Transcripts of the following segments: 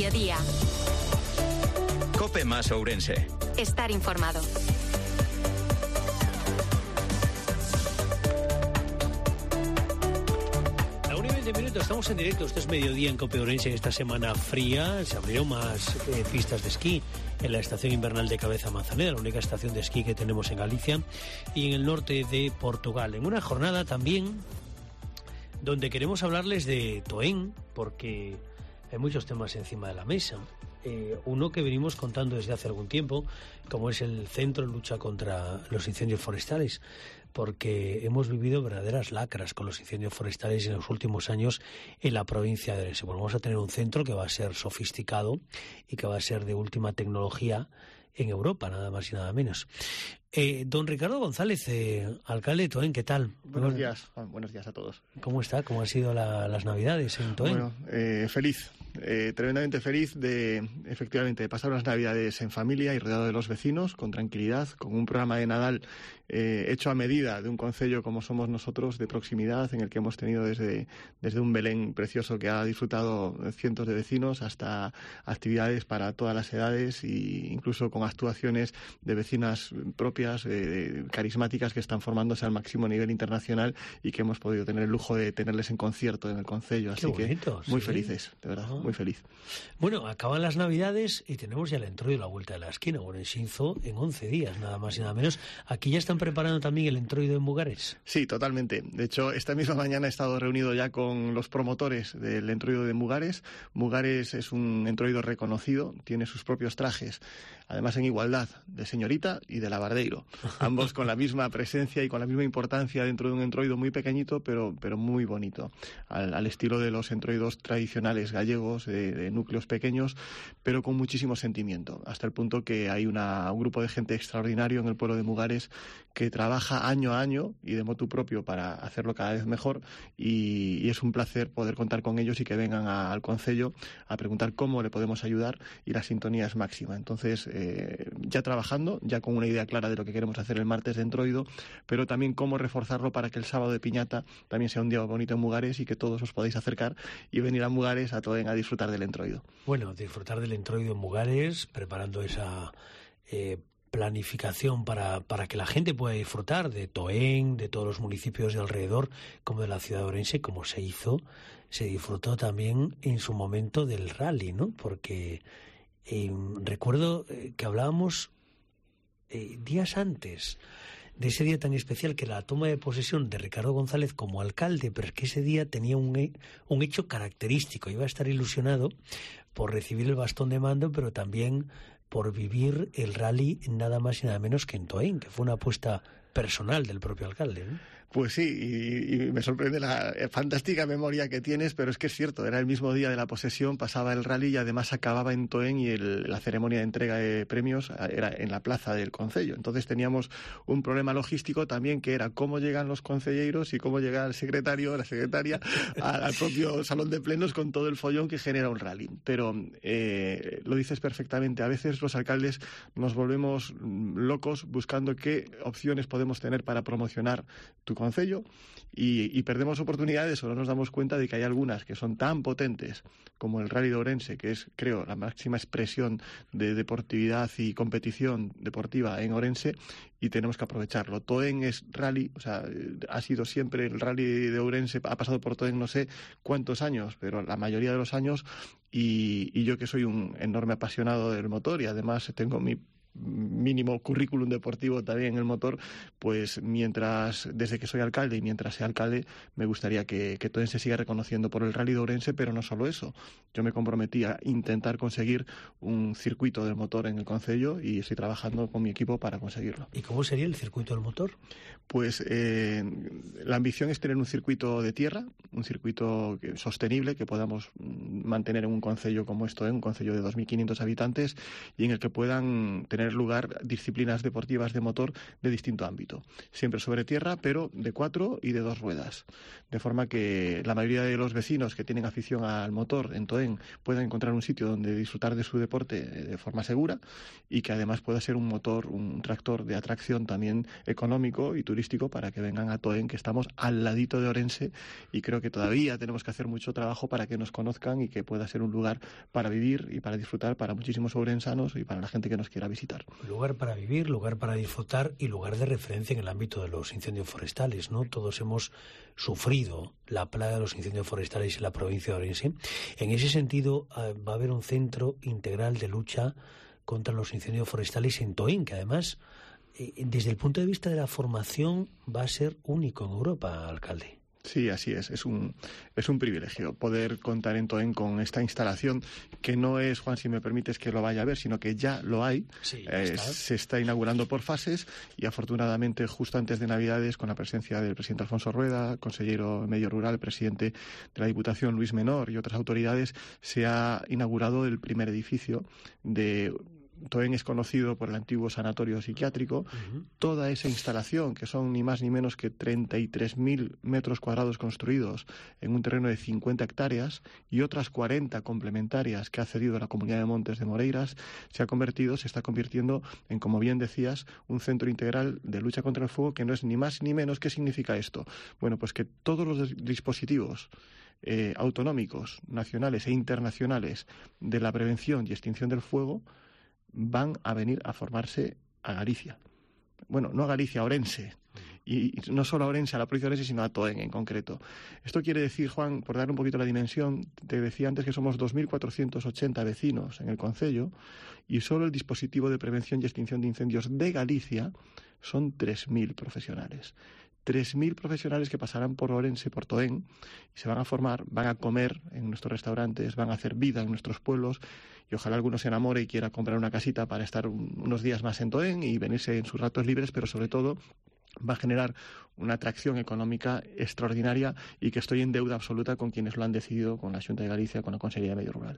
mediodía. COPE más Ourense. Estar informado. A 1:20 minutos, estamos en directo. Esto es mediodía en COPE Ourense. En esta semana fría se abrieron más pistas de esquí en la estación invernal de Cabeza Manzaneda, la única estación de esquí que tenemos en Galicia y en el norte de Portugal. En una jornada también donde queremos hablarles de Toén, porque hay muchos temas encima de la mesa. Uno que venimos contando desde hace algún tiempo, como es el Centro de Lucha contra los Incendios Forestales, porque hemos vivido verdaderas lacras con los incendios forestales en los últimos años en la provincia de Orense. Bueno, vamos a tener un centro que va a ser sofisticado y que va a ser de última tecnología en Europa, nada más y nada menos. Don Ricardo González, alcalde de Toén, ¿qué tal? Buenos días a todos. ¿Cómo está? ¿Cómo han sido las Navidades en Toén? Bueno, feliz, tremendamente feliz de, efectivamente, de pasar unas Navidades en familia y rodeado de los vecinos, con tranquilidad, con un programa de Nadal hecho a medida de un concello como somos nosotros, de proximidad, en el que hemos tenido desde un Belén precioso que ha disfrutado cientos de vecinos hasta actividades para todas las edades e incluso con actuaciones de vecinas propias, carismáticas, que están formándose al máximo nivel internacional y que hemos podido tener el lujo de tenerles en concierto en el concello. Así Qué bonito, que muy ¿sí? Felices, de verdad, muy feliz. Bueno, acaban las Navidades y tenemos ya el entroido a la vuelta de la esquina, Orensinzo, en 11 días, nada más y nada menos. Aquí ya están preparando también el entroido en Mugares. Sí, totalmente. De hecho, esta misma mañana he estado reunido ya con los promotores del entroido de Mugares. Mugares es un entroido reconocido, tiene sus propios trajes, además en igualdad, de señorita y de lavardeiro. Ambos con la misma presencia y con la misma importancia dentro de un entroido muy pequeñito, pero muy bonito, al estilo de los entroidos tradicionales gallegos, de núcleos pequeños, pero con muchísimo sentimiento, hasta el punto que hay un grupo de gente extraordinario en el pueblo de Mugares que trabaja año a año y de motu propio para hacerlo cada vez mejor, y es un placer poder contar con ellos y que vengan al concello a preguntar cómo le podemos ayudar, y la sintonía es máxima. Entonces, ya trabajando, ya con una idea clara de lo que queremos hacer el martes de entroido, pero también cómo reforzarlo para que el sábado de piñata también sea un día bonito en Mugares y que todos os podáis acercar y venir a Mugares, a Toén, a disfrutar del entroido. Bueno, disfrutar del entroido en Mugares, preparando esa planificación para que la gente pueda disfrutar de Toén, de todos los municipios de alrededor, como de la ciudad de Orense, como se disfrutó también en su momento del rally, ¿no? Porque recuerdo que hablábamos días antes de ese día tan especial, que la toma de posesión de Ricardo González como alcalde, pero es que ese día tenía un hecho característico. Iba a estar ilusionado por recibir el bastón de mando, pero también por vivir el rally nada más y nada menos que en Toén, que fue una apuesta personal del propio alcalde, ¿no? Pues sí, y me sorprende la fantástica memoria que tienes, pero es que es cierto, era el mismo día de la posesión, pasaba el rally y además acababa en Toén, y la ceremonia de entrega de premios era en la plaza del concello. Entonces teníamos un problema logístico también, que era cómo llegan los concelleiros y cómo llega el secretario, la secretaria, al propio salón de plenos con todo el follón que genera un rally. Pero lo dices perfectamente, a veces los alcaldes nos volvemos locos buscando qué opciones podemos tener para promocionar tu concello, y perdemos oportunidades, o no nos damos cuenta de que hay algunas que son tan potentes como el Rally de Ourense, que es, creo, la máxima expresión de deportividad y competición deportiva en Ourense, y tenemos que aprovecharlo. Toén es rally, o sea, ha sido siempre el Rally de Ourense, ha pasado por Toén no sé cuántos años, pero la mayoría de los años, y yo, que soy un enorme apasionado del motor y además tengo mi mínimo currículum deportivo también en el motor, pues desde que soy alcalde y mientras sea alcalde, me gustaría que Toén se siga reconociendo por el Rally de Ourense, pero no solo eso. Yo me comprometí a intentar conseguir un circuito del motor en el concello y estoy trabajando con mi equipo para conseguirlo. ¿Y cómo sería el circuito del motor? Pues la ambición es tener un circuito de tierra, un circuito sostenible que podamos mantener en un concello como esto, un concello de 2.500 habitantes, y en el que puedan tener tener lugar disciplinas deportivas de motor de distinto ámbito. Siempre sobre tierra, pero de 4 y de 2 ruedas. De forma que la mayoría de los vecinos que tienen afición al motor en Toén puedan encontrar un sitio donde disfrutar de su deporte de forma segura y que además pueda ser un motor, un tractor de atracción también económico y turístico para que vengan a Toén, que estamos al ladito de Orense, y creo que todavía tenemos que hacer mucho trabajo para que nos conozcan y que pueda ser un lugar para vivir y para disfrutar para muchísimos ourensanos y para la gente que nos quiera visitar. Lugar para vivir, lugar para disfrutar y lugar de referencia en el ámbito de los incendios forestales, ¿no? Todos hemos sufrido la plaga de los incendios forestales en la provincia de Orense. En ese sentido, va a haber un centro integral de lucha contra los incendios forestales en Toén, que además, desde el punto de vista de la formación, va a ser único en Europa, alcalde. Sí, así es. Es un privilegio poder contar en Toén con esta instalación, que no es, Juan, si me permites, que lo vaya a ver, sino que ya lo hay. Sí, se está inaugurando por fases y afortunadamente justo antes de Navidades, con la presencia del presidente Alfonso Rueda, consejero de Medio Rural, presidente de la Diputación Luis Menor y otras autoridades, se ha inaugurado el primer edificio de... Toén es conocido por el antiguo sanatorio psiquiátrico. Toda esa instalación, que son ni más ni menos que 33.000 metros cuadrados construidos en un terreno de 50 hectáreas y otras 40 complementarias que ha cedido la Comunidad de Montes de Moreiras, se está convirtiendo en, como bien decías, un centro integral de lucha contra el fuego, que no es ni más ni menos. ¿Qué significa esto? Bueno, pues que todos los dispositivos autonómicos, nacionales e internacionales de la prevención y extinción del fuego van a venir a formarse a Galicia. Bueno, no a Galicia, a Orense. Y no solo a Orense, a la provincia de Orense, sino a Toén en concreto. Esto quiere decir, Juan, por dar un poquito la dimensión, te decía antes que somos 2.480 vecinos en el concello y solo el dispositivo de prevención y extinción de incendios de Galicia son 3.000 profesionales. 3.000 profesionales que pasarán por Orense, por Toén, y se van a formar, van a comer en nuestros restaurantes, van a hacer vida en nuestros pueblos, y ojalá alguno se enamore y quiera comprar una casita para estar unos días más en Toén y venirse en sus ratos libres, pero sobre todo va a generar una atracción económica extraordinaria y que estoy en deuda absoluta con quienes lo han decidido, con la Xunta de Galicia, con la Consellería de Medio Rural.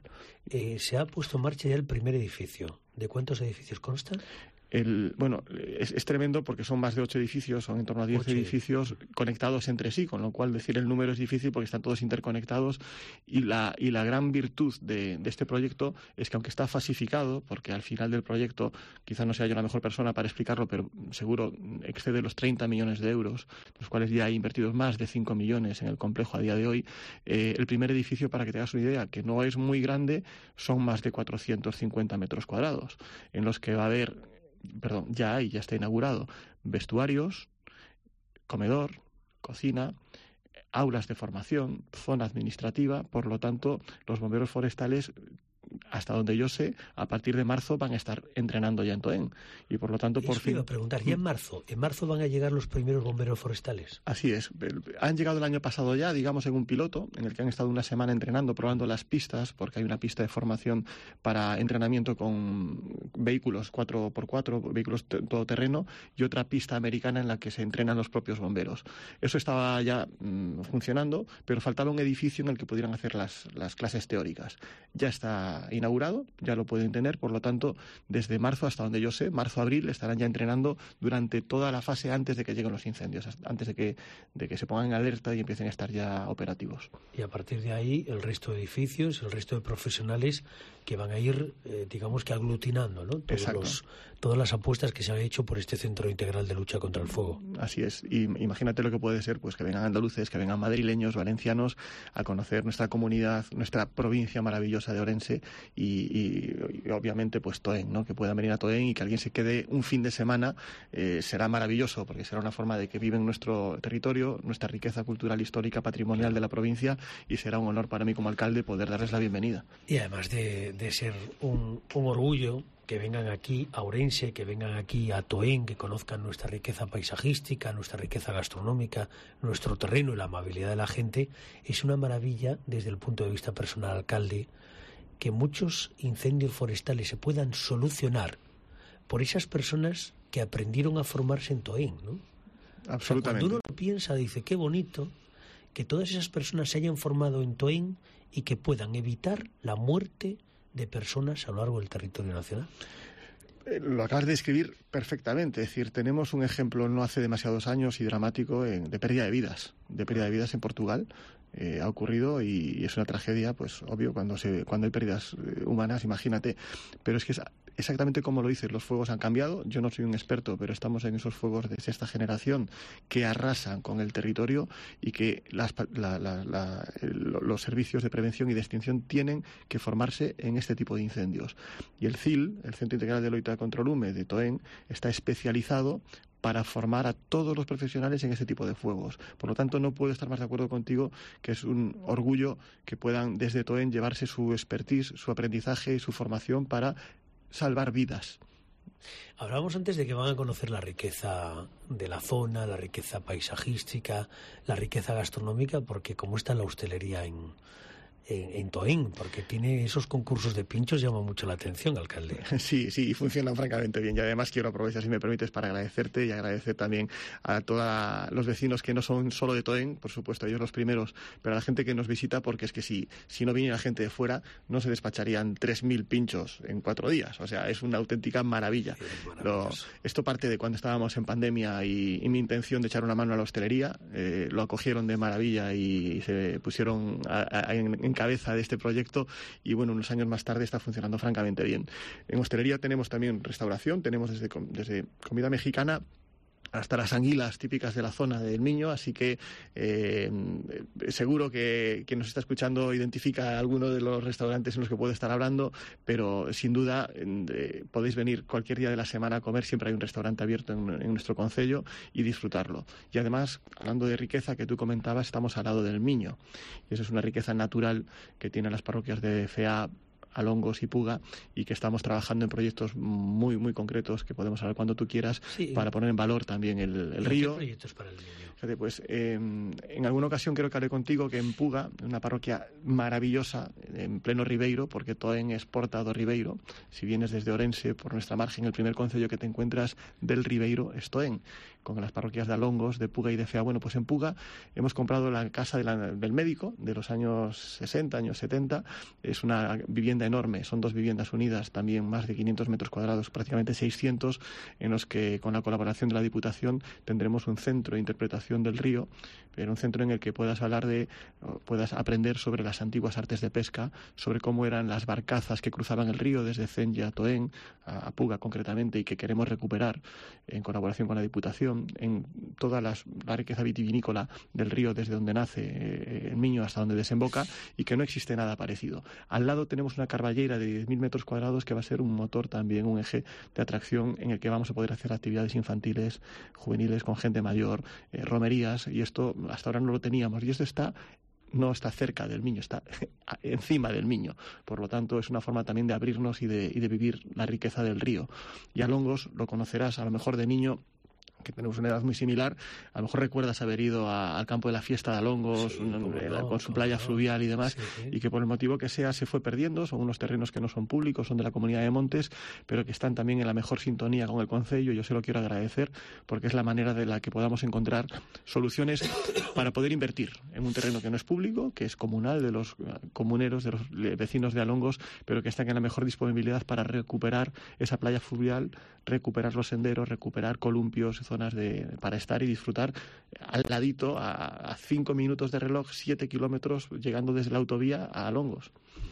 Se ha puesto en marcha ya el primer edificio. ¿De cuántos edificios constan? Es tremendo porque son más de 8 edificios, son en torno a 10 edificios conectados entre sí, con lo cual decir el número es difícil porque están todos interconectados y la gran virtud de este proyecto es que, aunque está fasificado, porque al final del proyecto, quizá no sea yo la mejor persona para explicarlo, pero seguro excede los 30 millones de euros, los cuales ya hay invertidos más de 5 millones en el complejo a día de hoy. El primer edificio, para que te hagas una idea, que no es muy grande, son más de 450 metros cuadrados, en los que va a haber... ya está inaugurado vestuarios, comedor, cocina, aulas de formación, zona administrativa. Por lo tanto, los bomberos forestales, hasta donde yo sé, a partir de marzo van a estar entrenando ya en Toén. Y por lo tanto, por fin... iba a preguntar, ¿ya en marzo van a llegar los primeros bomberos forestales? Así es. Han llegado el año pasado ya, digamos, en un piloto, en el que han estado una semana entrenando, probando las pistas, porque hay una pista de formación para entrenamiento con vehículos 4x4, vehículos todoterreno, y otra pista americana en la que se entrenan los propios bomberos. Eso estaba ya funcionando, pero faltaba un edificio en el que pudieran hacer las clases teóricas. Ya está inaugurado, ya lo pueden tener, por lo tanto, desde marzo, hasta donde yo sé, marzo-abril, estarán ya entrenando durante toda la fase antes de que lleguen los incendios, antes de que se pongan en alerta y empiecen a estar ya operativos. Y a partir de ahí, el resto de edificios, el resto de profesionales que van a ir, digamos que aglutinando, ¿no? Todas las apuestas que se han hecho por este Centro Integral de Lucha contra el Fuego. Así es. Y imagínate lo que puede ser, pues que vengan andaluces, que vengan madrileños, valencianos, a conocer nuestra comunidad, nuestra provincia maravillosa de Orense y obviamente pues Toén, ¿no? Que puedan venir a Toén y que alguien se quede un fin de semana, será maravilloso, porque será una forma de que viven nuestro territorio, nuestra riqueza cultural, histórica, patrimonial de la provincia, y será un honor para mí como alcalde poder darles la bienvenida. Y además de ser un orgullo que vengan aquí a Orense, que vengan aquí a Toén, que conozcan nuestra riqueza paisajística, nuestra riqueza gastronómica, nuestro terreno y la amabilidad de la gente, es una maravilla desde el punto de vista personal, alcalde, que muchos incendios forestales se puedan solucionar por esas personas que aprendieron a formarse en Toén, ¿no? Absolutamente. O sea, cuando uno lo piensa, dice, qué bonito que todas esas personas se hayan formado en Toén y que puedan evitar la muerte de personas a lo largo del territorio nacional. Lo acabas de describir perfectamente. Es decir, tenemos un ejemplo no hace demasiados años y dramático de pérdida de vidas en Portugal. Ha ocurrido y es una tragedia, pues obvio, cuando hay pérdidas humanas, imagínate. Pero es que es exactamente como lo dices, los fuegos han cambiado. Yo no soy un experto, pero estamos en esos fuegos de sexta generación que arrasan con el territorio y que los servicios de prevención y de extinción tienen que formarse en este tipo de incendios. Y el CIL, el Centro Integral de Loita contra el Lume de Toén, está especializado para formar a todos los profesionales en ese tipo de fuegos. Por lo tanto, no puedo estar más de acuerdo contigo que es un orgullo que puedan desde Toén llevarse su expertise, su aprendizaje y su formación para salvar vidas. Hablábamos antes de que van a conocer la riqueza de la zona, la riqueza paisajística, la riqueza gastronómica, porque cómo está la hostelería en Toén, porque tiene esos concursos de pinchos, llama mucho la atención, alcalde. Sí, y funcionan francamente bien. Y además quiero aprovechar, si me permites, para agradecerte y agradecer también a todos los vecinos que no son solo de Toén, por supuesto, ellos los primeros, pero a la gente que nos visita, porque es que si no viniera gente de fuera, no se despacharían 3.000 pinchos en 4 días. O sea, es una auténtica maravilla. Sí, esto parte de cuando estábamos en pandemia y mi intención de echar una mano a la hostelería. Lo acogieron de maravilla y se pusieron en cabeza de este proyecto y bueno, unos años más tarde está funcionando francamente bien. En hostelería tenemos también restauración, tenemos desde comida mexicana hasta las anguilas típicas de la zona del Miño, así que seguro que quien nos está escuchando identifica alguno de los restaurantes en los que puedo estar hablando, pero sin duda podéis venir cualquier día de la semana a comer, siempre hay un restaurante abierto en nuestro concello y disfrutarlo. Y además, hablando de riqueza que tú comentabas, estamos al lado del Miño, y eso es una riqueza natural que tienen las parroquias de Feá, Alongos y Puga, y que estamos trabajando en proyectos muy muy concretos que podemos hablar cuando tú quieras, sí, para poner en valor también el río. ¿Qué proyectos para el Miño? Fíjate, pues en alguna ocasión creo que hablé contigo que en Puga, una parroquia maravillosa en pleno Ribeiro, porque Toén es Porta do Ribeiro, si vienes desde Orense por nuestra margen, el primer concello que te encuentras del Ribeiro es Toén, con las parroquias de Alongos, de Puga y de Feá. Bueno, pues en Puga hemos comprado la casa del médico de los años 60, años 70. Es una vivienda enorme, son 2 viviendas unidas, también más de 500 metros cuadrados, prácticamente 600, en los que con la colaboración de la Diputación tendremos un centro de interpretación del río, pero un centro en el que puedas aprender sobre las antiguas artes de pesca, sobre cómo eran las barcazas que cruzaban el río desde Cenya a Toén, a Puga concretamente, y que queremos recuperar en colaboración con la Diputación, en toda la riqueza vitivinícola del río desde donde nace el Miño hasta donde desemboca, y que no existe nada parecido. Al lado tenemos una carballera de 10.000 metros cuadrados que va a ser un motor también, un eje de atracción en el que vamos a poder hacer actividades infantiles, juveniles, con gente mayor, romerías, y esto hasta ahora no lo teníamos, y esto no está cerca del Miño, está encima del Miño. Por lo tanto, es una forma también de abrirnos y de vivir la riqueza del río. Y Alongos lo conocerás a lo mejor de niño, que tenemos una edad muy similar. A lo mejor recuerdas haber ido al campo de la fiesta de Alongos, sí, con su playa fluvial y demás, sí. Y que por el motivo que sea se fue perdiendo. Son unos terrenos que no son públicos, son de la Comunidad de Montes, pero que están también en la mejor sintonía con el concello. Yo se lo quiero agradecer porque es la manera de la que podamos encontrar soluciones para poder invertir en un terreno que no es público, que es comunal, de los comuneros, de los vecinos de Alongos, pero que están en la mejor disponibilidad para recuperar esa playa fluvial, recuperar los senderos, recuperar columpios, zonas para estar y disfrutar al ladito, a 5 minutos de reloj, 7 kilómetros, llegando desde la autovía a Alongos.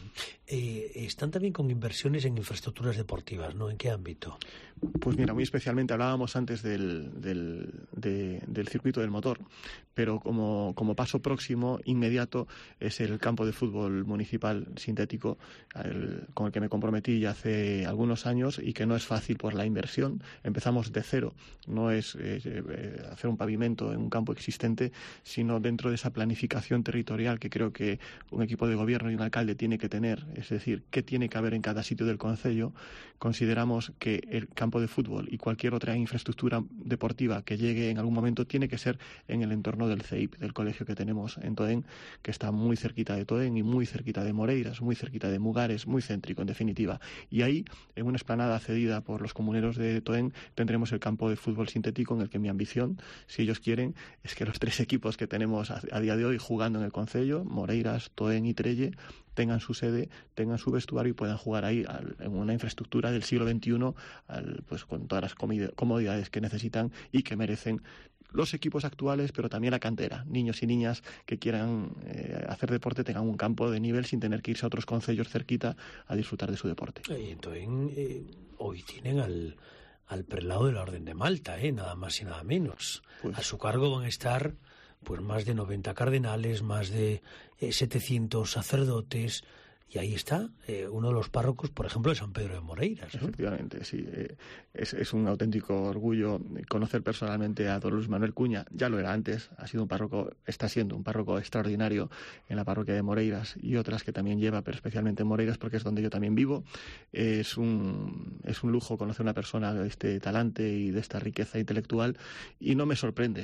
Están también con inversiones en infraestructuras deportivas, ¿no? ¿En qué ámbito? Pues mira, muy especialmente hablábamos antes del circuito del motor, pero como paso próximo, inmediato, es el campo de fútbol municipal sintético, con el que me comprometí ya hace algunos años y que no es fácil por la inversión. Empezamos de cero, no es hacer un pavimento en un campo existente, sino dentro de esa planificación territorial que creo que un equipo de gobierno y un alcalde tiene que tener, es decir, qué tiene que haber en cada sitio del concello. Consideramos que el campo de fútbol y cualquier otra infraestructura deportiva que llegue en algún momento tiene que ser en el entorno del CEIP, del colegio que tenemos en Toén, que está muy cerquita de Toén y muy cerquita de Moreiras, muy cerquita de Mugares, muy céntrico en definitiva. Y ahí, en una explanada cedida por los comuneros de Toén, tendremos el campo de fútbol sintético, en el que mi ambición, si ellos quieren, es que los 3 equipos que tenemos a día de hoy jugando en el concello, Moreiras, Toén y Trelle, tengan su sede, tengan su vestuario y puedan jugar ahí en una infraestructura del siglo XXI, pues con todas las comodidades que necesitan y que merecen los equipos actuales, pero también la cantera. Niños y niñas que quieran hacer deporte tengan un campo de nivel sin tener que irse a otros concellos cerquita a disfrutar de su deporte. Y entonces, hoy tienen al prelado de la Orden de Malta, nada más y nada menos. Pues, a su cargo van a estar pues más de 90 cardenales, más de 700 sacerdotes. Y ahí está uno de los párrocos, por ejemplo, de San Pedro de Moreiras, ¿no? Efectivamente, sí. Es un auténtico orgullo conocer personalmente a don Luis Manuel Cuña. Ya lo era antes, está siendo un párroco extraordinario en la parroquia de Moreiras y otras que también lleva, pero especialmente en Moreiras, porque es donde yo también vivo. Es un lujo conocer a una persona de este talante y de esta riqueza intelectual, y no me sorprende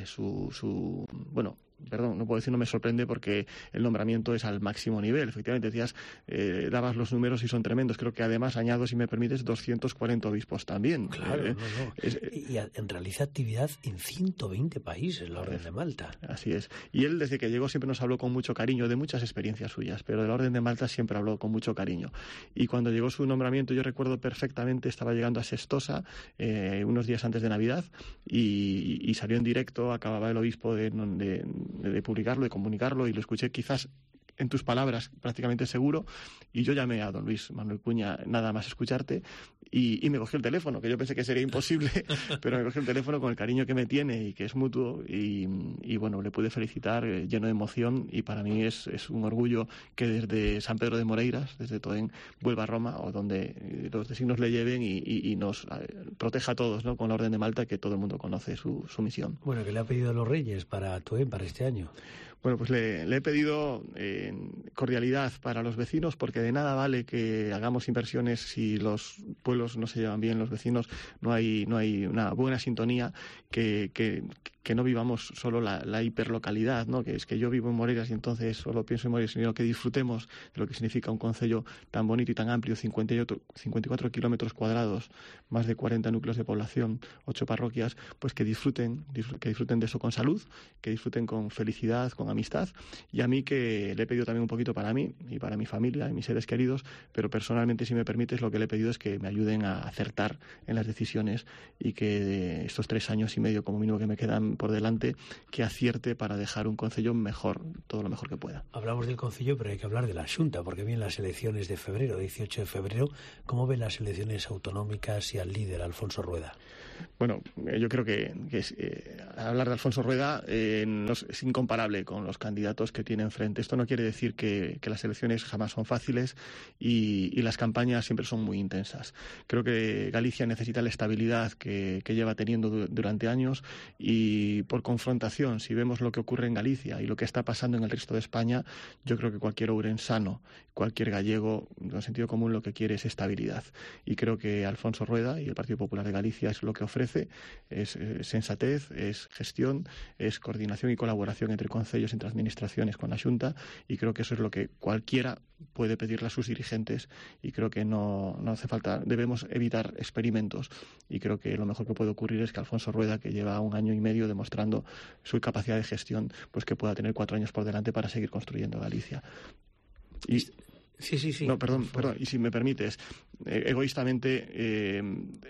no puedo decir no me sorprende porque el nombramiento es al máximo nivel. Efectivamente, decías, dabas los números y son tremendos. Creo que además añado, si me permites, 240 obispos también. Claro, y realiza actividad en 120 países, la Orden de Malta. Así es. Y él, desde que llegó, siempre nos habló con mucho cariño de muchas experiencias suyas, pero de la Orden de Malta siempre habló con mucho cariño. Y cuando llegó su nombramiento, yo recuerdo perfectamente, estaba llegando a Sestosa unos días antes de Navidad y salió en directo, acababa el obispo de publicarlo, de comunicarlo, y lo escuché quizás en tus palabras, prácticamente seguro, y yo llamé a don Luis Manuel Cuña nada más escucharte y me cogió el teléfono, que yo pensé que sería imposible, pero me cogió el teléfono con el cariño que me tiene y que es mutuo, y bueno, le pude felicitar lleno de emoción, y para mí es un orgullo que desde San Pedro de Moreiras, desde Toén, vuelva a Roma, o donde los designios le lleven y nos proteja a todos, ¿no?, con la Orden de Malta, que todo el mundo conoce su misión. Bueno, ¿qué le ha pedido a los Reyes para Toén, para este año? Bueno, pues le he pedido cordialidad para los vecinos, porque de nada vale que hagamos inversiones si los pueblos no se llevan bien, los vecinos, no hay una buena sintonía, que no vivamos solo la hiperlocalidad, ¿no? Que es que yo vivo en Moreiras y entonces solo pienso en Moreiras, sino que disfrutemos de lo que significa un concello tan bonito y tan amplio, 54 kilómetros cuadrados, más de 40 núcleos de población, 8 parroquias, pues que disfruten de eso con salud, que disfruten con felicidad, con amistad, y a mí, que le he pedido también un poquito para mí y para mi familia y mis seres queridos, pero personalmente, si me permites, lo que le he pedido es que me ayuden a acertar en las decisiones, y que de estos 3 años y medio como mínimo que me quedan por delante, que acierte para dejar un concello mejor, todo lo mejor que pueda. Hablamos del concello, pero hay que hablar de la Xunta, porque vienen las elecciones de febrero, 18 de febrero. ¿Cómo ven las elecciones autonómicas y al líder, Alfonso Rueda? Bueno, yo creo que hablar de Alfonso Rueda es incomparable con los candidatos que tiene enfrente. Esto no quiere decir que las elecciones jamás son fáciles y las campañas siempre son muy intensas. Creo que Galicia necesita la estabilidad que lleva teniendo durante años, y por confrontación, si vemos lo que ocurre en Galicia y lo que está pasando en el resto de España, yo creo que cualquier ourensano, cualquier gallego, con sentido común, lo que quiere es estabilidad. Y creo que Alfonso Rueda y el Partido Popular de Galicia es lo que ofrece, es sensatez, es gestión, es coordinación y colaboración entre concellos, entre administraciones con la Xunta, y creo que eso es lo que cualquiera puede pedirle a sus dirigentes, y creo que no hace falta, debemos evitar experimentos, y creo que lo mejor que puede ocurrir es que Alfonso Rueda, que lleva 1 año y medio demostrando su capacidad de gestión, pues que pueda tener 4 años por delante para seguir construyendo Galicia. Y sí. No, perdón, y si me permites, egoístamente,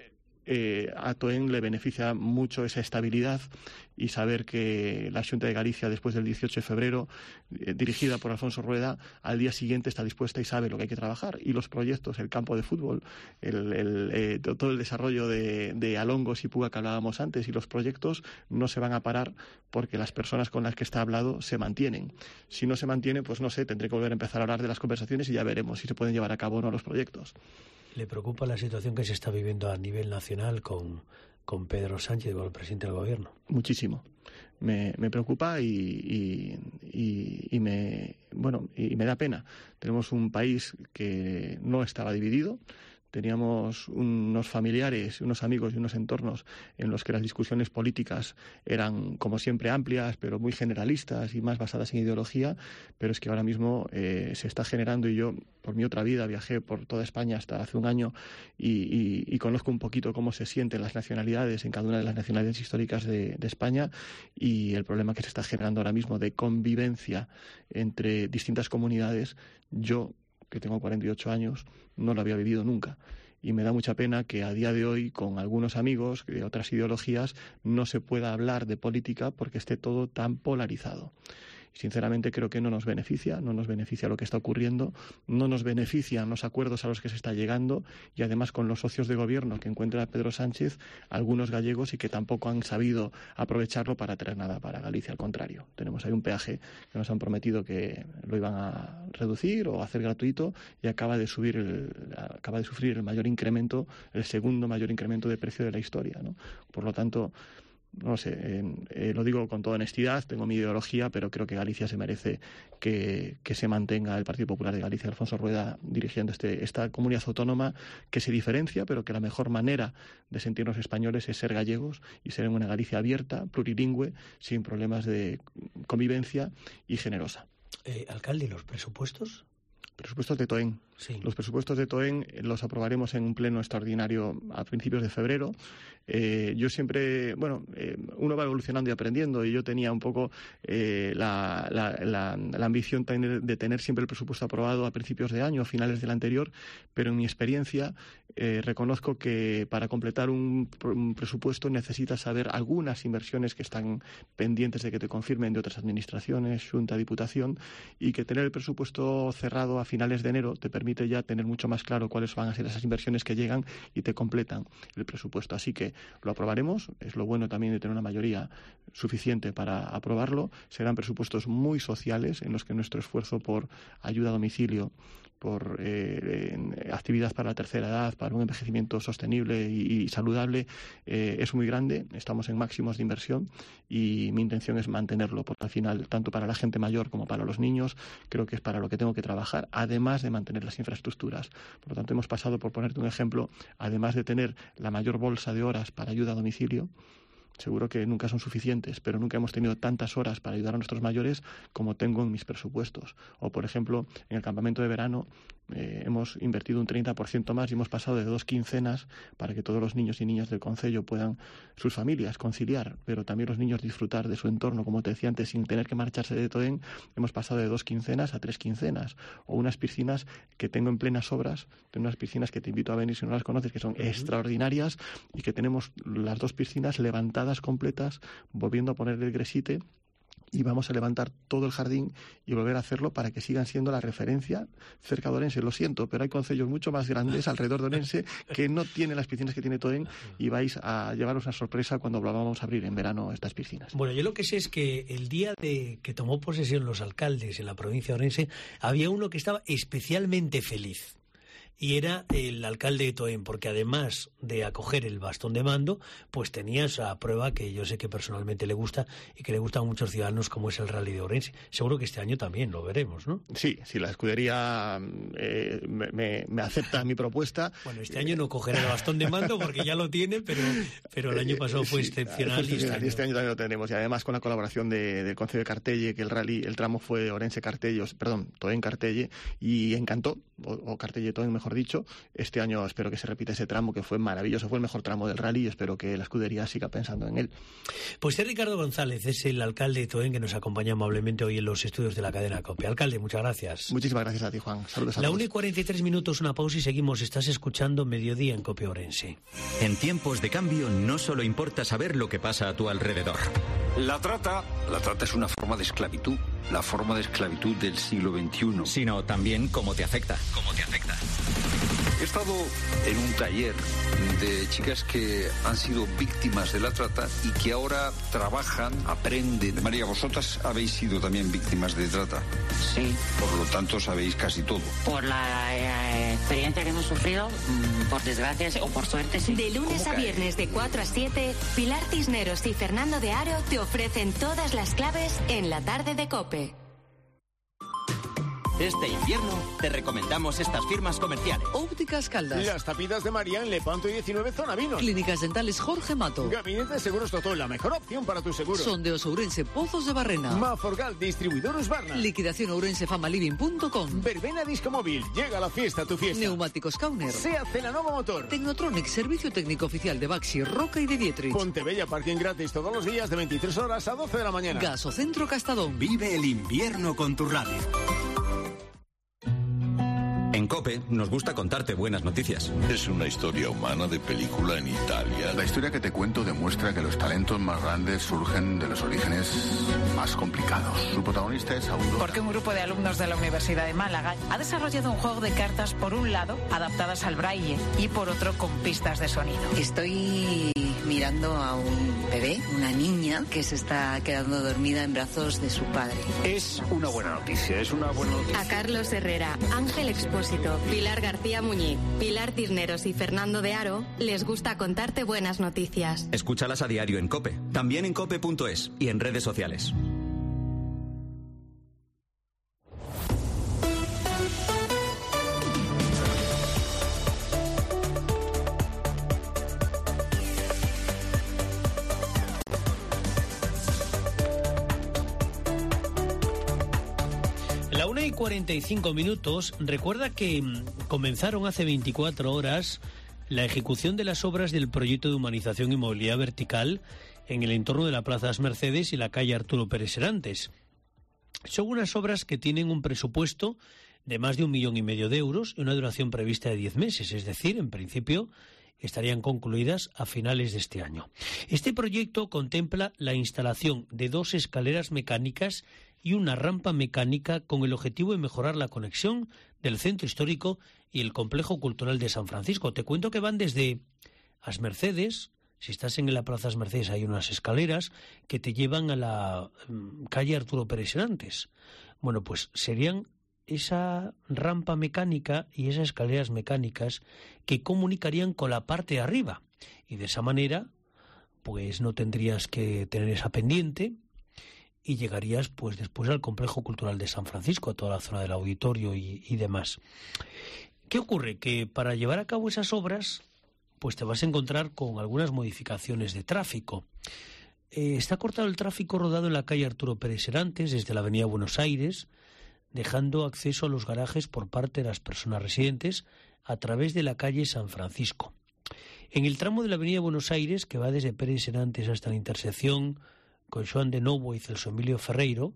a Toén le beneficia mucho esa estabilidad, y saber que la Xunta de Galicia, después del 18 de febrero, dirigida por Alfonso Rueda, al día siguiente está dispuesta y sabe lo que hay que trabajar. Y los proyectos, el campo de fútbol, todo el desarrollo de Alongos y Puga que hablábamos antes, y los proyectos no se van a parar porque las personas con las que está hablado se mantienen. Si no se mantienen, pues no sé, tendré que volver a empezar a hablar de las conversaciones y ya veremos si se pueden llevar a cabo o no los proyectos. ¿Le preocupa la situación que se está viviendo a nivel nacional con Pedro Sánchez, con el presidente del gobierno? Muchísimo. Me preocupa y me da pena. Tenemos un país que no estaba dividido. Teníamos unos familiares, unos amigos y unos entornos en los que las discusiones políticas eran, como siempre, amplias, pero muy generalistas y más basadas en ideología. Pero es que ahora mismo se está generando, y yo, por mi otra vida, viajé por toda España hasta hace 1 año y conozco un poquito cómo se sienten las nacionalidades en cada una de las nacionalidades históricas de España, y el problema que se está generando ahora mismo de convivencia entre distintas comunidades. Yo que tengo 48 años, no lo había vivido nunca. Y me da mucha pena que a día de hoy, con algunos amigos de otras ideologías, no se pueda hablar de política porque esté todo tan polarizado. Sinceramente creo que no nos beneficia lo que está ocurriendo, no nos benefician los acuerdos a los que se está llegando y además con los socios de gobierno que encuentra Pedro Sánchez, algunos gallegos y que tampoco han sabido aprovecharlo para traer nada para Galicia, al contrario. Tenemos ahí un peaje que nos han prometido que lo iban a reducir o hacer gratuito y acaba de sufrir el mayor incremento, el segundo mayor incremento de precio de la historia, ¿no? Por lo tanto, no sé, lo digo con toda honestidad, tengo mi ideología, pero creo que Galicia se merece que se mantenga el Partido Popular de Galicia, Alfonso Rueda, dirigiendo esta comunidad autónoma que se diferencia, pero que la mejor manera de sentirnos españoles es ser gallegos y ser en una Galicia abierta, plurilingüe, sin problemas de convivencia y generosa. Alcalde, ¿los presupuestos? Presupuestos de TOEN. Sí. Los presupuestos de TOEN los aprobaremos en un pleno extraordinario a principios de febrero. Yo siempre, uno va evolucionando y aprendiendo, y yo tenía un poco la ambición de tener siempre el presupuesto aprobado a principios de año, a finales del anterior, pero en mi experiencia reconozco que para completar un presupuesto necesitas saber algunas inversiones que están pendientes de que te confirmen de otras administraciones, Xunta, Diputación, y que tener el presupuesto cerrado a finales de enero te permite ya tener mucho más claro cuáles van a ser esas inversiones que llegan y te completan el presupuesto. Así que lo aprobaremos. Es lo bueno también de tener una mayoría suficiente para aprobarlo. Serán presupuestos muy sociales en los que nuestro esfuerzo por ayuda a domicilio, por actividad para la tercera edad, para un envejecimiento sostenible y saludable, es muy grande. Estamos en máximos de inversión y mi intención es mantenerlo, porque al final, tanto para la gente mayor como para los niños, creo que es para lo que tengo que trabajar, además de mantener las infraestructuras. Por lo tanto, hemos pasado, por ponerte un ejemplo, además de tener la mayor bolsa de horas para ayuda a domicilio, seguro que nunca son suficientes, pero nunca hemos tenido tantas horas para ayudar a nuestros mayores como tengo en mis presupuestos. O, por ejemplo, en el campamento de verano hemos invertido un 30% más y hemos pasado de 2 quincenas para que todos los niños y niñas del concello puedan, sus familias, conciliar, pero también los niños disfrutar de su entorno, como te decía antes, sin tener que marcharse de TOEN. Hemos pasado de 2 quincenas a 3 quincenas. O unas piscinas que tengo en plenas obras, tengo unas piscinas que te invito a venir si no las conoces, que son extraordinarias, y que tenemos las 2 piscinas levantadas completas, volviendo a poner el gresite, y vamos a levantar todo el jardín y volver a hacerlo para que sigan siendo la referencia cerca de Orense. Lo siento, pero hay concellos mucho más grandes alrededor de Orense que no tienen las piscinas que tiene TOEN, y vais a llevaros una sorpresa cuando vamos a abrir en verano estas piscinas. Bueno, yo lo que sé es que el día de que tomó posesión los alcaldes en la provincia de Orense, había uno que estaba especialmente feliz. Y era el alcalde de TOEN, porque además de acoger el bastón de mando, pues tenía esa prueba que yo sé que personalmente le gusta y que le gusta a muchos ciudadanos, como es el Rally de Orense. Seguro que este año también lo veremos, ¿no? Sí, si la escudería me acepta mi propuesta. Bueno, este año no cogerá el bastón de mando porque ya lo tiene, pero el año pasado fue excepcional. Y este año también lo tenemos. Y además con la colaboración del Concello de Cartelle, que el tramo fue Orense-Cartelle, y encantó, o Cartelle-Toen, mejor dicho. Este año espero que se repita ese tramo, que fue maravilloso, fue el mejor tramo del rally, y espero que la escudería siga pensando en él. Pues es Ricardo González, es el alcalde de TOEN, que nos acompaña amablemente hoy en los estudios de la cadena COPE. Alcalde, muchas gracias. Muchísimas gracias a ti, Juan. Saludos a todos. 1:43, una pausa y seguimos. Estás escuchando Mediodía en COPE Orense. En tiempos de cambio no solo importa saber lo que pasa a tu alrededor. La trata es una forma de esclavitud, la forma de esclavitud del siglo XXI. Sino también cómo te afecta. He estado en un taller de chicas que han sido víctimas de la trata y que ahora trabajan, aprenden. María, vosotras habéis sido también víctimas de trata. Sí. Por lo tanto, sabéis casi todo. Por la experiencia que hemos sufrido, por desgracia o por suerte, sí. De lunes a viernes de 4 a 7, Pilar Cisneros y Fernando de Aro te ofrecen todas las claves en la tarde de COPE. Este invierno te recomendamos estas firmas comerciales. Ópticas Caldas. Las tapitas de María en Lepanto 19, Zona Vinos. Clínicas Dentales Jorge Mato. Gabinete de Seguros Totol, la mejor opción para tu seguro. Sondeos Ourense, Pozos de Barrena. Maforgal, distribuidor Husqvarna. Liquidación ourensefamaliving.com. Verbena Disco Móvil, llega la fiesta a tu fiesta. Neumáticos Kauner. SEAT Celanova Motor. Technotronic, servicio técnico oficial de Baxi, Roca y de Dietrich. Pontebella, parking gratis todos los días de 23 horas a 12 de la mañana. Gasocentro Castadón. Vive el invierno con tu radio. En COPE nos gusta contarte buenas noticias. Es una historia humana de película en Italia. La historia que te cuento demuestra que los talentos más grandes surgen de los orígenes más complicados. Su protagonista es Aurora. Porque un grupo de alumnos de la Universidad de Málaga ha desarrollado un juego de cartas, por un lado, adaptadas al braille, y por otro, con pistas de sonido. Estoy mirando a un bebé, una niña, que se está quedando dormida en brazos de su padre. Es una buena noticia, es una buena noticia. A Carlos Herrera, Ángel Expósito, Pilar García Muñiz, Pilar Cisneros y Fernando de Aro les gusta contarte buenas noticias. Escúchalas a diario en COPE, también en cope.es y en redes sociales. La 1:45. Recuerda que comenzaron hace 24 horas la ejecución de las obras del proyecto de humanización y movilidad vertical en el entorno de la Plaza Las Mercedes y la calle Arturo Pérez Serantes. Son unas obras que tienen un presupuesto de más de 1,5 millones de euros y una duración prevista de 10 meses, es decir, en principio estarían concluidas a finales de este año. Este proyecto contempla la instalación de 2 escaleras mecánicas y una rampa mecánica con el objetivo de mejorar la conexión del centro histórico y el complejo cultural de San Francisco. Te cuento que van desde As Mercedes. Si estás en la Plaza Las Mercedes hay unas escaleras que te llevan a la calle Arturo Pérez Serantes. Bueno, pues serían esa rampa mecánica y esas escaleras mecánicas que comunicarían con la parte de arriba. Y de esa manera, pues no tendrías que tener esa pendiente y llegarías pues después al complejo cultural de San Francisco, a toda la zona del auditorio y demás. ¿Qué ocurre? Que para llevar a cabo esas obras, pues te vas a encontrar con algunas modificaciones de tráfico. Está cortado el tráfico rodado en la calle Arturo Pérez Serantes desde la avenida Buenos Aires, dejando acceso a los garajes por parte de las personas residentes a través de la calle San Francisco. En el tramo de la avenida Buenos Aires, que va desde Pérez Serantes hasta la intersección con Joan de Novo y Celso Emilio Ferreiro,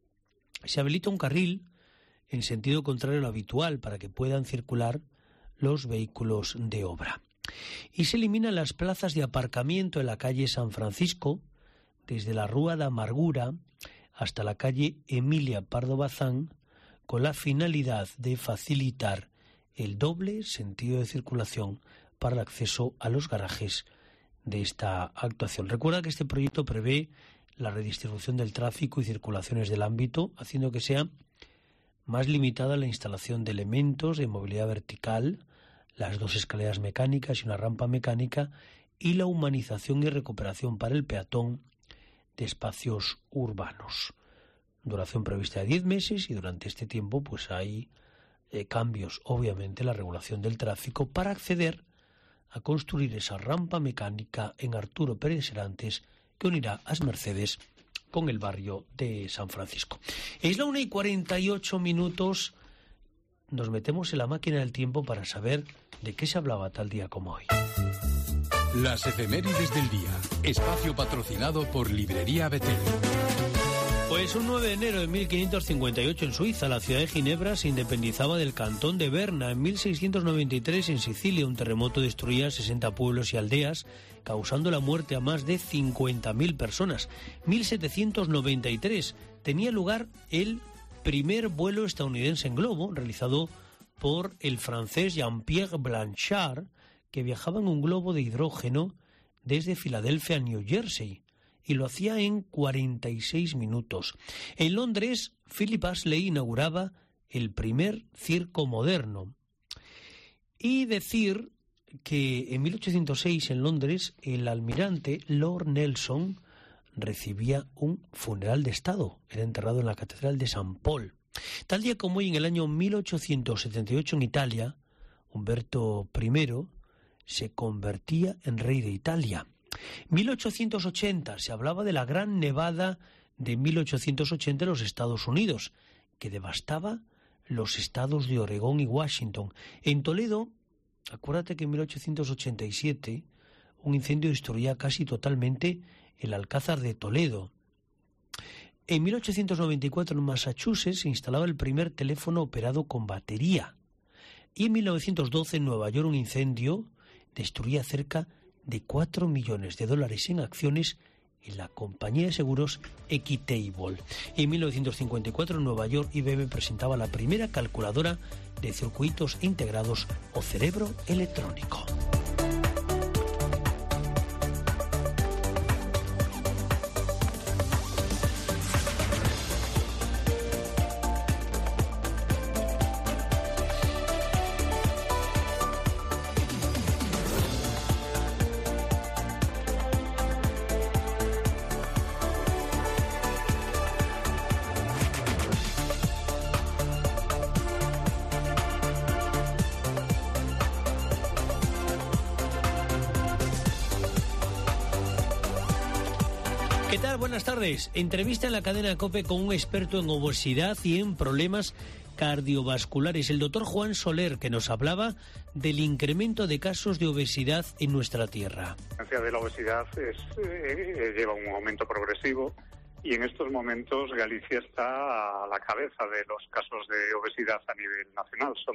se habilita un carril en sentido contrario a lo habitual para que puedan circular los vehículos de obra. Y se eliminan las plazas de aparcamiento en la calle San Francisco, desde la Rúa da Amargura hasta la calle Emilia Pardo Bazán, con la finalidad de facilitar el doble sentido de circulación para el acceso a los garajes de esta actuación. Recuerda que este proyecto prevé la redistribución del tráfico y circulaciones del ámbito, haciendo que sea más limitada la instalación de elementos de movilidad vertical, las 2 escaleras mecánicas y una rampa mecánica, y la humanización y recuperación para el peatón de espacios urbanos. Duración prevista de 10 meses y durante este tiempo pues hay cambios, obviamente, en la regulación del tráfico para acceder a construir esa rampa mecánica en Arturo Pérez Serantes que unirá As Mercedes con el barrio de San Francisco. Es la 1:48. Nos metemos en la máquina del tiempo para saber de qué se hablaba tal día como hoy. Las efemérides del día. Espacio patrocinado por Librería Betel. Pues un 9 de enero de 1558 en Suiza, la ciudad de Ginebra se independizaba del cantón de Berna. En 1693 en Sicilia un terremoto destruía 60 pueblos y aldeas, causando la muerte a más de 50.000 personas. 1793 tenía lugar el primer vuelo estadounidense en globo, realizado por el francés Jean-Pierre Blanchard, que viajaba en un globo de hidrógeno desde Filadelfia a New Jersey, y lo hacía en 46 minutos. En Londres, Philip Astley inauguraba el primer circo moderno. Y decir que en 1806 en Londres el almirante Lord Nelson recibía un funeral de Estado. Era enterrado en la Catedral de San Paul. Tal día como hoy, en el año 1878 en Italia, Humberto I se convertía en rey de Italia. 1880 se hablaba de la gran nevada de 1880 en los Estados Unidos, que devastaba los estados de Oregón y Washington. En Toledo, acuérdate que en 1887 un incendio destruía casi totalmente el Alcázar de Toledo. En 1894 en Massachusetts se instalaba el primer teléfono operado con batería. Y en 1912 en Nueva York un incendio destruía cerca de $4 millones en acciones en la compañía de seguros Equitable. En 1954 en Nueva York IBM presentaba la primera calculadora de circuitos integrados o cerebro electrónico. ¿Qué tal? Buenas tardes. Entrevista en la cadena COPE con un experto en obesidad y en problemas cardiovasculares, el doctor Juan Soler, que nos hablaba del incremento de casos de obesidad en nuestra tierra. La incidencia de la obesidad lleva un aumento progresivo y en estos momentos Galicia está a la cabeza de los casos de obesidad a nivel nacional. Son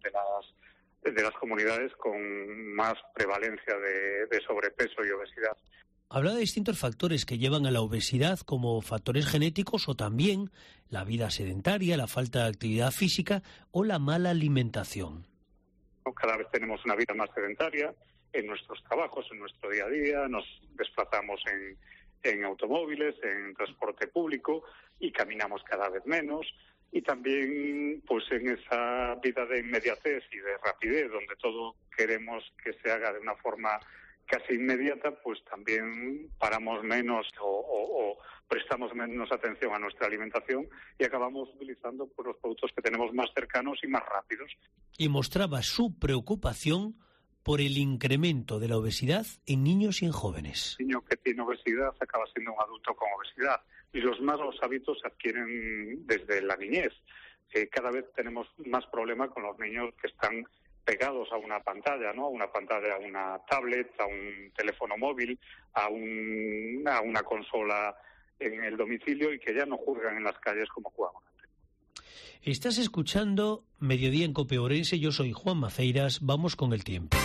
de las comunidades con más prevalencia de sobrepeso y obesidad. Habla de distintos factores que llevan a la obesidad, como factores genéticos o también la vida sedentaria, la falta de actividad física o la mala alimentación. Cada vez tenemos una vida más sedentaria en nuestros trabajos, en nuestro día a día, nos desplazamos en automóviles, en transporte público y caminamos cada vez menos. Y también pues en esa vida de inmediatez y de rapidez, donde todo queremos que se haga de una forma casi inmediata, pues también paramos menos o prestamos menos atención a nuestra alimentación y acabamos utilizando pues, los productos que tenemos más cercanos y más rápidos. Y mostraba su preocupación por el incremento de la obesidad en niños y en jóvenes. El niño que tiene obesidad acaba siendo un adulto con obesidad y los malos hábitos se adquieren desde la niñez. Cada vez tenemos más problemas con los niños que están pegados a una pantalla, ¿no? A una pantalla, a una tablet, a un teléfono móvil, a una consola en el domicilio y que ya no juegan en las calles como jugaban antes. Estás escuchando Mediodía en COPE Ourense, yo soy Juan Maceiras, vamos con el tiempo.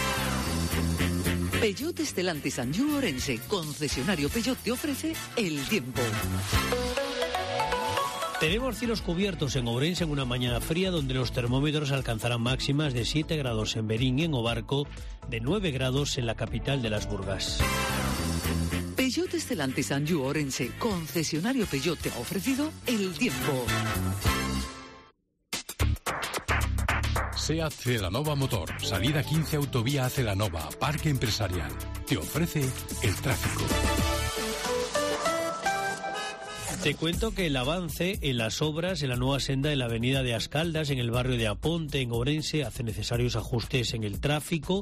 Peugeot Stellantis Anjou Ourense, concesionario Peugeot, te ofrece el tiempo. Tenemos cielos cubiertos en Ourense en una mañana fría donde los termómetros alcanzarán máximas de 7 grados en Berín y en Obarco, de 9 grados en la capital de las Burgas. Peugeot Stellantis Anjou Ourense, concesionario Peugeot, te ha ofrecido el tiempo. SEAT Celanova Motor, salida 15 autovía a Celanova, Parque Empresarial. Te ofrece el tráfico. Te cuento que el avance en las obras en la nueva senda de la avenida de Ascaldas, en el barrio de Aponte, en Ourense, hace necesarios ajustes en el tráfico.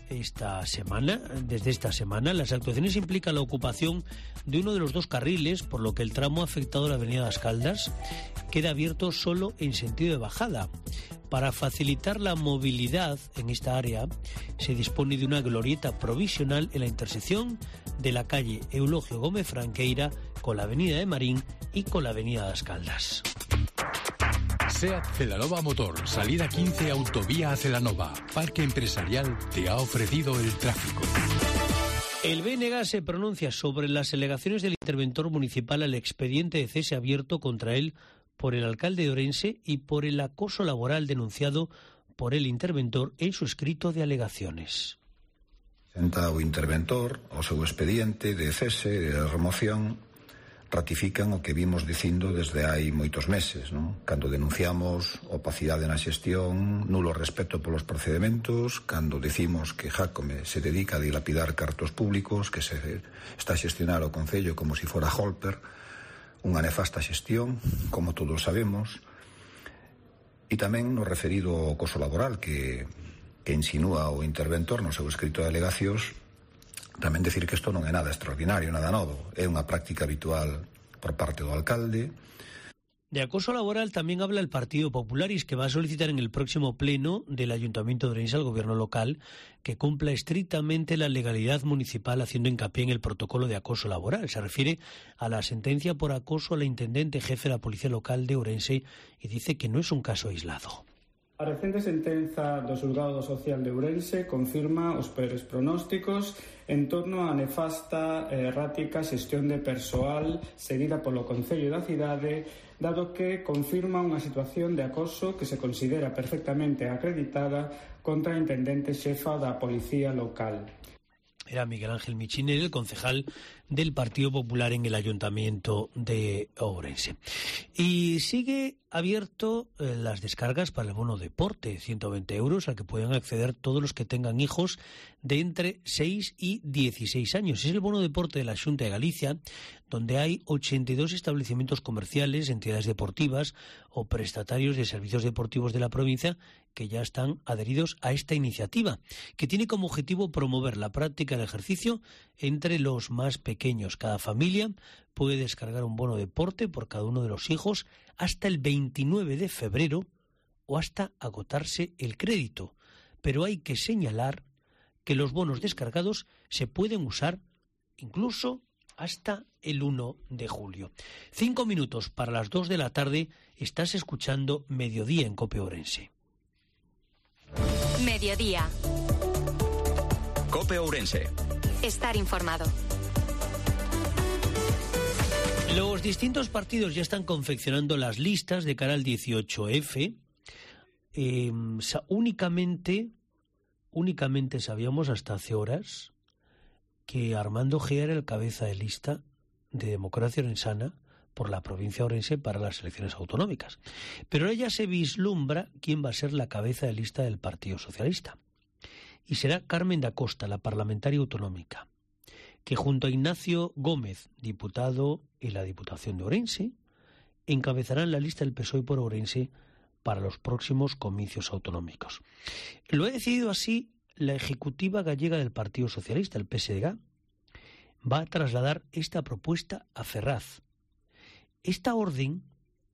Desde esta semana, las actuaciones implican la ocupación de uno de los dos carriles, por lo que el tramo afectado a la avenida de Ascaldas queda abierto solo en sentido de bajada. Para facilitar la movilidad en esta área, se dispone de una glorieta provisional en la intersección de la calle Eulogio Gómez Franqueira con la avenida de Marín y con la avenida de Ascaldas. SEAT Celanova Motor, salida 15 autovía a Celanova, Parque Empresarial, te ha ofrecido el tráfico. El BNG se pronuncia sobre las alegaciones del interventor municipal al expediente de cese abierto contra él por el alcalde de Ourense y por el acoso laboral denunciado por el interventor en su escrito de alegaciones. Presenta o interventor o seu expediente de cese, de remoción, ratifican o que vimos dicindo desde hai moitos meses, non? Cando denunciamos opacidade na xestión, nulo respeto polos procedementos, cando decimos que Jácome se dedica a dilapidar cartos públicos, que se está a xestionar o Concello como si fora Holper, unha nefasta xestión, como todos sabemos, e tamén no referido ao acoso laboral que insinúa o interventor no seu escrito de alegacións. Tamén decir que isto non é nada extraordinario, nada novo. É unha práctica habitual por parte do alcalde. De acoso laboral también habla el Partido Popular y es que va a solicitar en el próximo pleno del Ayuntamiento de Ourense al Gobierno local que cumpla estrictamente la legalidad municipal, haciendo hincapié en el protocolo de acoso laboral. Se refiere a la sentencia por acoso a la intendente jefe de la Policía Local de Ourense y dice que no es un caso aislado. A recente sentenza do Xulgado Social de Ourense confirma os peores pronósticos en torno á nefasta e errática xestión de persoal seguida polo Concello da cidade, dado que confirma unha situación de acoso que se considera perfectamente acreditada contra a intendente xefa da Policía Local. Era Miguel Ángel Michinel, el concejal del Partido Popular en el Ayuntamiento de Ourense. Y sigue abierto las descargas para el bono deporte, 120 euros, al que pueden acceder todos los que tengan hijos de entre 6 y 16 años. Es el bono deporte de la Xunta de Galicia, donde hay 82 establecimientos comerciales, entidades deportivas o prestatarios de servicios deportivos de la provincia que ya están adheridos a esta iniciativa, que tiene como objetivo promover la práctica del ejercicio entre los más pequeños. Cada familia puede descargar un bono deporte por cada uno de los hijos hasta el 29 de febrero o hasta agotarse el crédito. Pero hay que señalar que los bonos descargados se pueden usar incluso hasta el 1 de julio. 5 minutos para las 2 de la tarde, estás escuchando Mediodía en COPE Ourense. Mediodía. COPE Ourense. Estar informado. Los distintos partidos ya están confeccionando las listas de cara al 18F. Únicamente sabíamos hasta hace horas que Armando Gea era el cabeza de lista de Democracia Orensana por la provincia de Ourense para las elecciones autonómicas. Pero ahora ya se vislumbra quién va a ser la cabeza de lista del Partido Socialista. Y será Carmen da Costa, la parlamentaria autonómica, que junto a Ignacio Gómez, diputado en la Diputación de Ourense, encabezarán la lista del PSOE por Ourense para los próximos comicios autonómicos. Lo ha decidido así la ejecutiva gallega del Partido Socialista, el PSDG. Va a trasladar esta propuesta a Ferraz. Esta orden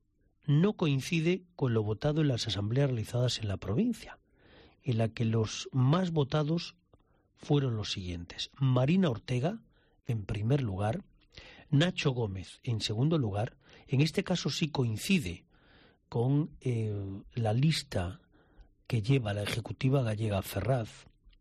no coincide con lo votado en las asambleas realizadas en la provincia, en la que los más votados fueron los siguientes: Marina Ortega, en primer lugar, Nacho Gómez, en segundo lugar. En este caso sí coincide con la lista que lleva la ejecutiva gallega Ferraz,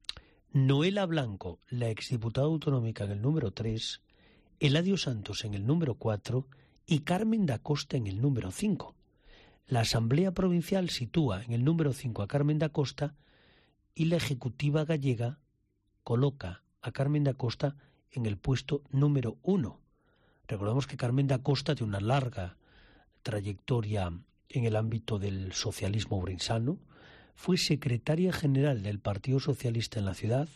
Noela Blanco, la exdiputada autonómica, en el número 3, Eladio Santos en el número 4 y Carmen da Costa en el número 5. La Asamblea Provincial sitúa en el número 5 a Carmen da Costa y la ejecutiva gallega coloca a Carmen da Costa en el puesto número 1. Recordemos que Carmen da Costa tiene una larga trayectoria en el ámbito del socialismo ourensano. Fue secretaria general del Partido Socialista en la ciudad,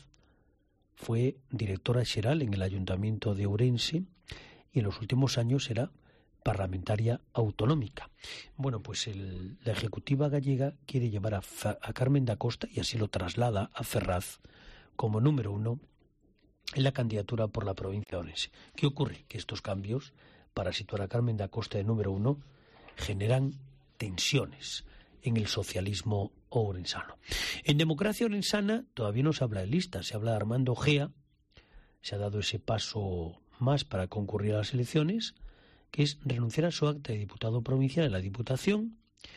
fue directora xeral en el Ayuntamiento de Ourense y en los últimos años era parlamentaria autonómica. Bueno, pues la ejecutiva gallega quiere llevar a Carmen da Costa, y así lo traslada a Ferraz, como número 1 en la candidatura por la provincia de Ourense. ¿Qué ocurre? Que estos cambios, para situar a Carmen da Costa de número 1, generan tensiones en el socialismo ourensano. En Democracia Orensana todavía no se habla de listas, se habla de Armando Gea. Se ha dado ese paso más para concurrir a las elecciones, que es renunciar a su acta de diputado provincial en la Diputación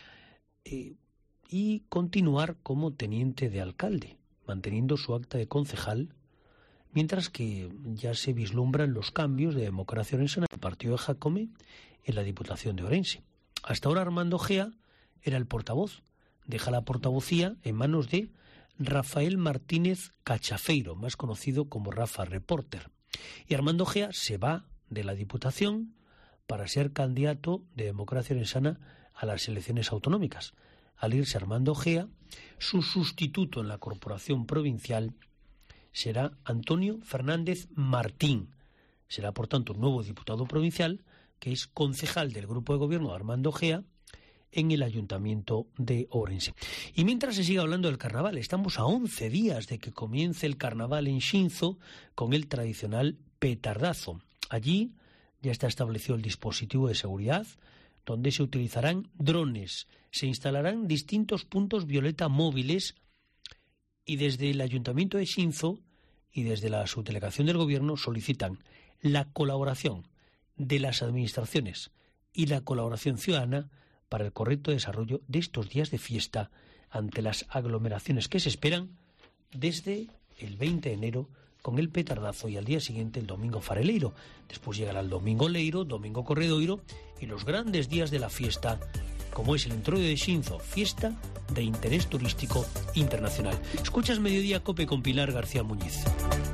y continuar como teniente de alcalde, manteniendo su acta de concejal, mientras que ya se vislumbran los cambios de Democracia Orensana del partido de Jacome en la Diputación de Ourense. Hasta ahora Armando Gea era el portavoz. Deja la portavocía en manos de Rafael Martínez Cachafeiro, más conocido como Rafa Reporter. Y Armando Gea se va de la Diputación para ser candidato de Democracia Orensana a las elecciones autonómicas. Al irse Armando Gea, su sustituto en la corporación provincial será Antonio Fernández Martín. Será, por tanto, un nuevo diputado provincial, que es concejal del grupo de gobierno de Armando Gea en el Ayuntamiento de Ourense. Y mientras se sigue hablando del carnaval, estamos a 11 días de que comience el carnaval en Xinzo con el tradicional petardazo. Allí ya está establecido el dispositivo de seguridad, donde se utilizarán drones, se instalarán distintos puntos violeta móviles, y desde el Ayuntamiento de Xinzo y desde la subdelegación del Gobierno solicitan la colaboración de las administraciones y la colaboración ciudadana para el correcto desarrollo de estos días de fiesta ante las aglomeraciones que se esperan desde el 20 de enero con el petardazo y al día siguiente el domingo fareleiro. Después llegará el domingo leiro, domingo corredoiro y los grandes días de la fiesta, como es el Entroido de Xinzo, fiesta de interés turístico internacional. Escuchas Mediodía Cope con Pilar García Muñiz.